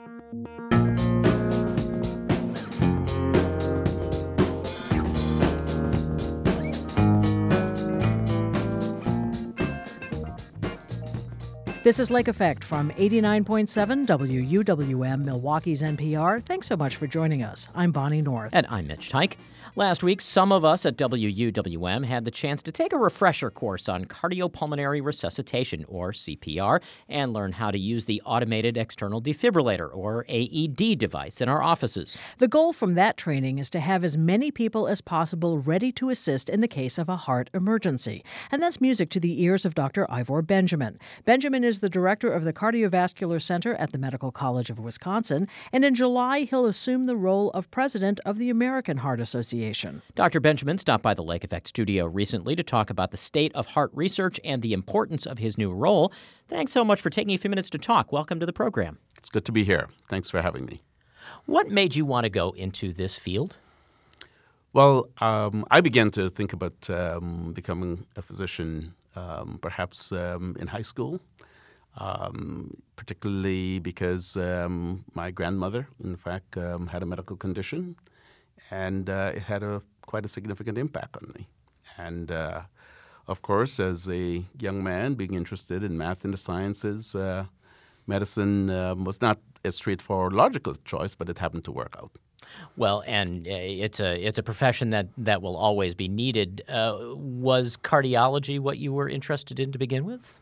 This is Lake Effect from 89.7 WUWM, Milwaukee's NPR. Thanks so much for joining us. I'm Bonnie North. And I'm Mitch Teich. Last week, some of us at WUWM had the chance to take a refresher course on cardiopulmonary resuscitation, or CPR, and learn how to use the automated external defibrillator, or AED device, in our offices. The goal from that training is to have as many people as possible ready to assist in the case of a heart emergency. And that's music to the ears of Dr. Ivor Benjamin. Benjamin is the director of the Cardiovascular Center at the Medical College of Wisconsin, and in July he'll assume the role of president of the American Heart Association. Dr. Benjamin stopped by the Lake Effect studio recently to talk about the state of heart research and the importance of his new role. Thanks so much for taking a few minutes to talk. Welcome to the program. It's good to be here. Thanks for having me. What made you want to go into this field? Well, I began to think about becoming a physician perhaps in high school, particularly because my grandmother, in fact, had a medical condition. And it had quite a significant impact on me. And, of course, as a young man being interested in math and the sciences, medicine was not a straightforward logical choice, but it happened to work out. Well, and it's a profession that will always be needed. Was cardiology what you were interested in to begin with?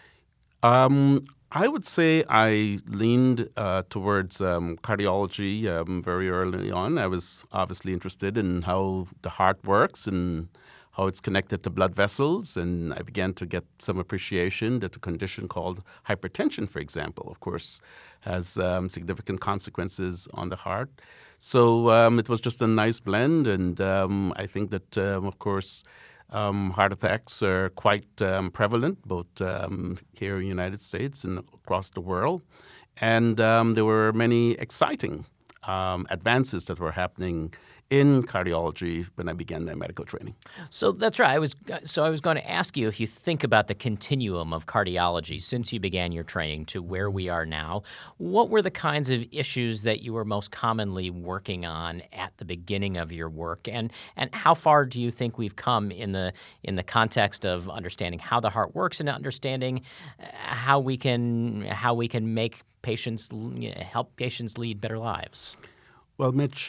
I would say I leaned towards cardiology very early on. I was obviously interested in how the heart works and how it's connected to blood vessels, and I began to get some appreciation that a condition called hypertension, for example, of course, has significant consequences on the heart. So it was just a nice blend, and I think that, of course, heart attacks are quite prevalent, both here in the United States and across the world. And there were many exciting advances that were happening in cardiology when I began my medical training. So that's right. I was going to ask you, if you think about the continuum of cardiology since you began your training to where we are now, what were the kinds of issues that you were most commonly working on at the beginning of your work, and how far do you think we've come in the context of understanding how the heart works and understanding how we can make patients help patients lead better lives? Well, Mitch,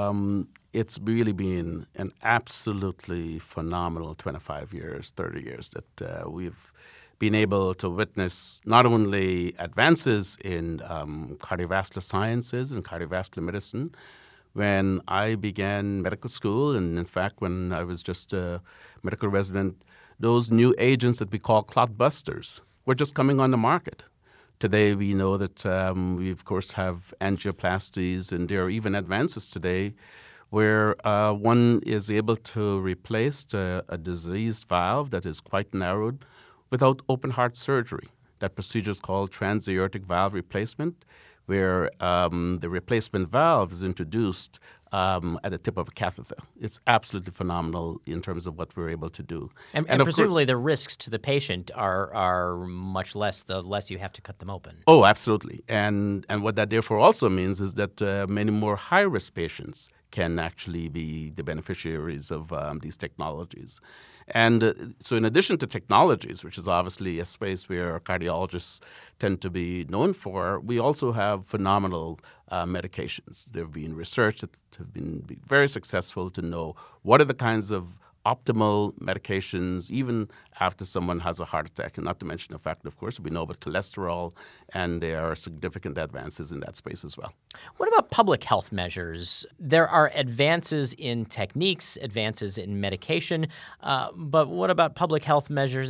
it's really been an absolutely phenomenal 25 years, 30 years that we've been able to witness not only advances in cardiovascular sciences and cardiovascular medicine. When I began medical school, and in fact when I was just a medical resident, those new agents that we call clot busters were just coming on the market. Today, we know that we, of course, have angioplasties, and there are even advances today where one is able to replace a diseased valve that is quite narrowed without open heart surgery. That procedure is called transaortic valve replacement, where the replacement valve is introduced at the tip of a catheter. It's absolutely phenomenal in terms of what we're able to do. And presumably the risks to the patient are much less the less you have to cut them open. Oh, absolutely. And what that therefore also means is that many more high-risk patients can actually be the beneficiaries of these technologies. And so in addition to technologies, which is obviously a space where cardiologists tend to be known for, we also have phenomenal medications. There have been research that have been very successful to know what are the kinds of optimal medications even after someone has a heart attack, and not to mention the fact, of course, we know about cholesterol, and there are significant advances in that space as well. What about public health measures? There are advances in techniques, advances in medication, but what about public health measures?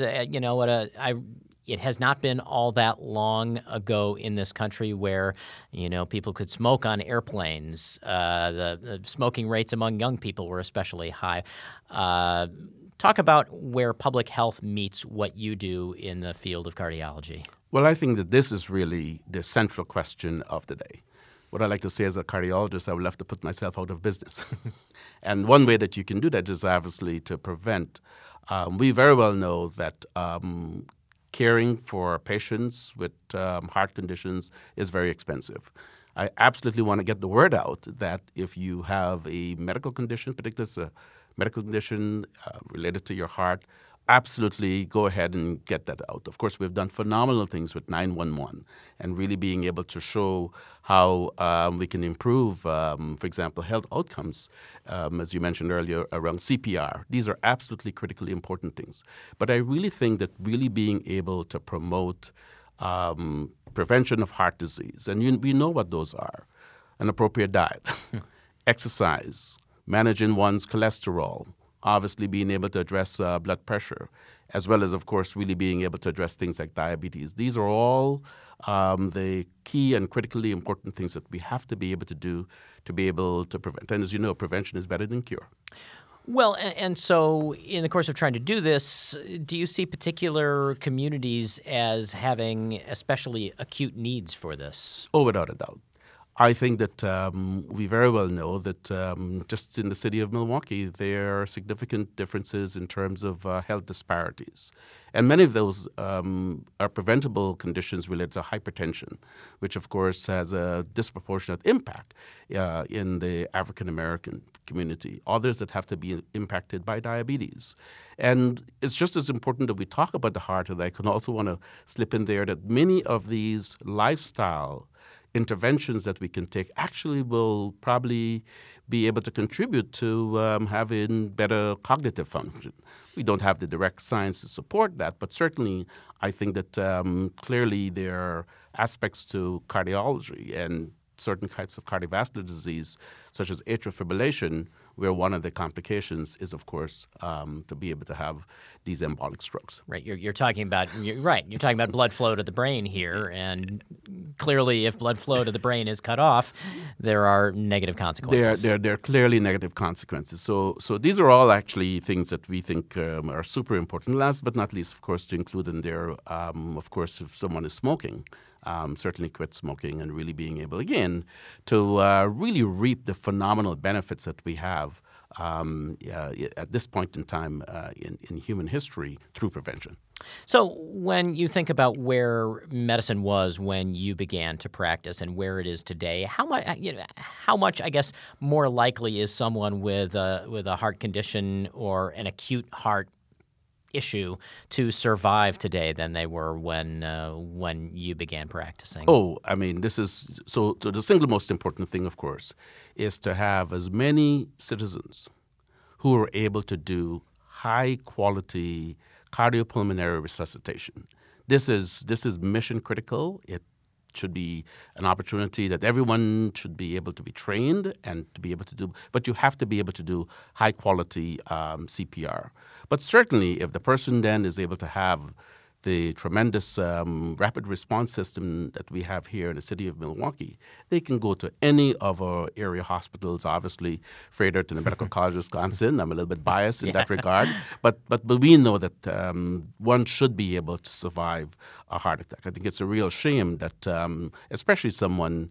It has not been all that long ago in this country where, people could smoke on airplanes. The smoking rates among young people were especially high. Talk about where public health meets what you do in the field of cardiology. Well, I think that this is really the central question of the day. What I like to say as a cardiologist, I would love to put myself out of business. And one way that you can do that is obviously to prevent. We very well know that caring for patients with heart conditions is very expensive. I absolutely want to get the word out that if you have a medical condition, particularly a medical condition related to your heart, absolutely go ahead and get that out. Of course, we've done phenomenal things with 911 and really being able to show how we can improve, for example, health outcomes, as you mentioned earlier, around CPR. These are absolutely critically important things. But I really think that really being able to promote prevention of heart disease, and we know what those are: an appropriate diet, exercise, managing one's cholesterol, obviously being able to address blood pressure, as well as, of course, really being able to address things like diabetes. These are all the key and critically important things that we have to be able to do to be able to prevent. And as you know, prevention is better than cure. Well, and so in the course of trying to do this, do you see particular communities as having especially acute needs for this? Oh, without a doubt. I think that we very well know that just in the city of Milwaukee, there are significant differences in terms of health disparities. And many of those are preventable conditions related to hypertension, which, of course, has a disproportionate impact in the African-American community. Others that have to be impacted by diabetes. And it's just as important that we talk about the heart, and I can also want to slip in there that many of these lifestyle interventions that we can take actually will probably be able to contribute to having better cognitive function. We don't have the direct science to support that, but certainly I think that clearly there are aspects to cardiology and certain types of cardiovascular disease, such as atrial fibrillation, where one of the complications is, of course, to be able to have these embolic strokes. Right. You're talking about You're talking about blood flow to the brain here, and clearly, if blood flow to the brain is cut off, there are negative consequences. There are clearly negative consequences. So these are all actually things that we think are super important. Last but not least, of course, to include in there, of course, if someone is smoking. Certainly quit smoking and really being able, again, to really reap the phenomenal benefits that we have at this point in time in human history through prevention. So when you think about where medicine was when you began to practice and where it is today, how much, I guess, more likely is someone with a heart condition or an acute heart issue to survive today than they were when you began practicing? Oh, I mean, this is so the single most important thing, of course, is to have as many citizens who are able to do high quality cardiopulmonary resuscitation. This is mission critical. It should be an opportunity that everyone should be able to be trained and to be able to do, but you have to be able to do high quality CPR. But certainly if the person then is able to have the tremendous rapid response system that we have here in the city of Milwaukee, they can go to any of our area hospitals, obviously Frederick Medical College of Wisconsin. I'm a little bit biased in that regard, but we know that one should be able to survive a heart attack. I think it's a real shame that especially someone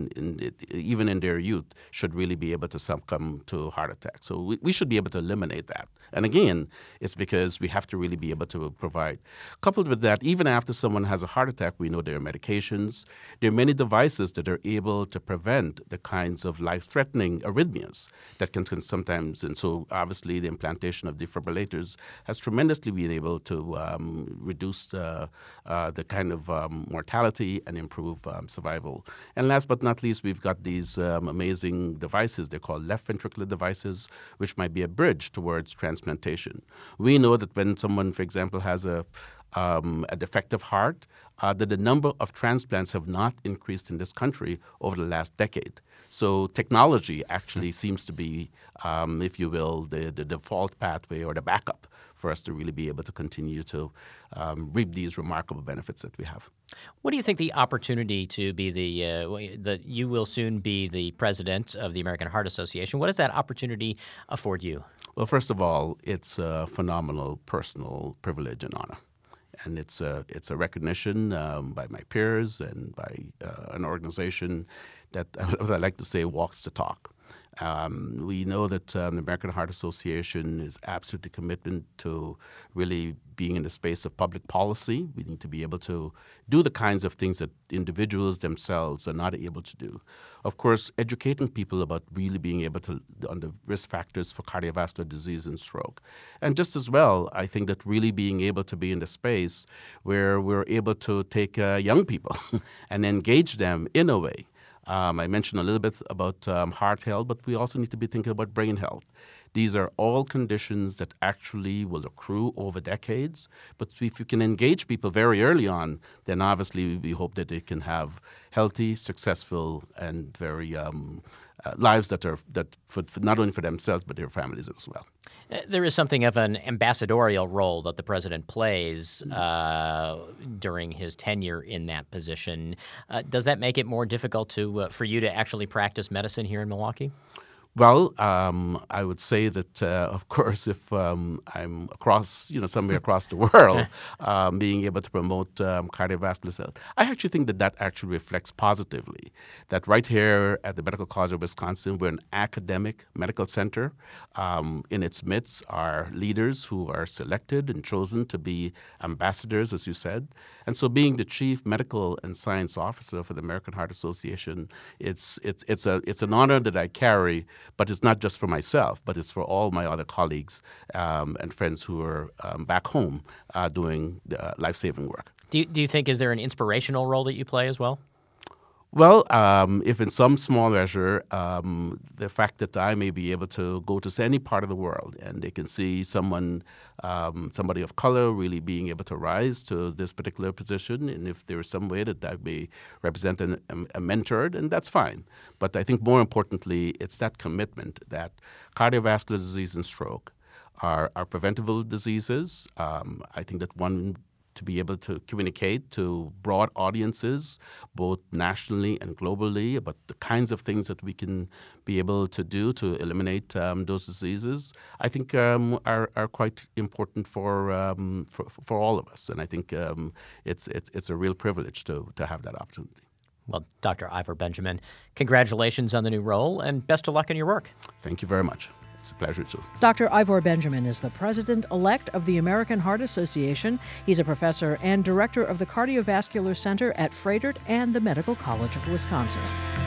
even in their youth should really be able to succumb to a heart attack. So we should be able to eliminate that. And again, it's because we have to really be able to provide. Coupled with that, even after someone has a heart attack, we know there are medications. There are many devices that are able to prevent the kinds of life-threatening arrhythmias that can sometimes, and so obviously the implantation of defibrillators has tremendously been able to reduce the kind of mortality and improve survival. And last but not least, we've got these amazing devices. They're called left ventricular devices, which might be a bridge towards transplantation. We know that when someone, for example, has a defective heart, that the number of transplants have not increased in this country over the last decade. So technology actually seems to be, if you will, the default pathway or the backup for us to really be able to continue to reap these remarkable benefits that we have. What do you think the opportunity to be you will soon be the president of the American Heart Association? What does that opportunity afford you? Well, first of all, it's a phenomenal personal privilege and honor. And it's a recognition by my peers and by an organization that I like to say walks the talk. We know that the American Heart Association is absolutely committed to really being in the space of public policy. We need to be able to do the kinds of things that individuals themselves are not able to do. Of course, educating people about really being able to, on the risk factors for cardiovascular disease and stroke. And just as well, I think that really being able to be in the space where we're able to take young people and engage them in a way. I mentioned a little bit about heart health, but we also need to be thinking about brain health. These are all conditions that actually will accrue over decades. But if you can engage people very early on, then obviously we hope that they can have healthy, successful, and very lives that are for not only for themselves but their families as well. There is something of an ambassadorial role that the president plays during his tenure in that position. Does that make it more difficult for you to actually practice medicine here in Milwaukee? Well, I would say that, of course, if I'm across, somewhere across the world, being able to promote cardiovascular health, I actually think that actually reflects positively. That right here at the Medical College of Wisconsin, we're an academic medical center. In its midst are leaders who are selected and chosen to be ambassadors, as you said. And so, being the chief medical and science officer for the American Heart Association, it's an honor that I carry. But it's not just for myself, but it's for all my other colleagues and friends who are back home doing life-saving work. Do you think, is there an inspirational role that you play as well? Well, if in some small measure, the fact that I may be able to go to any part of the world and they can see somebody of color really being able to rise to this particular position, and if there is some way that I may represent a mentor, then that's fine. But I think more importantly, it's that commitment that cardiovascular disease and stroke are preventable diseases. I think that one to be able to communicate to broad audiences, both nationally and globally, about the kinds of things that we can be able to do to eliminate those diseases, I think are quite important for all of us. And I think it's a real privilege to have that opportunity. Well, Dr. Ivor Benjamin, congratulations on the new role and best of luck in your work. Thank you very much. It's a pleasure, too. Dr. Ivor Benjamin is the president-elect of the American Heart Association. He's a professor and director of the Cardiovascular Center at Froedtert and the Medical College of Wisconsin.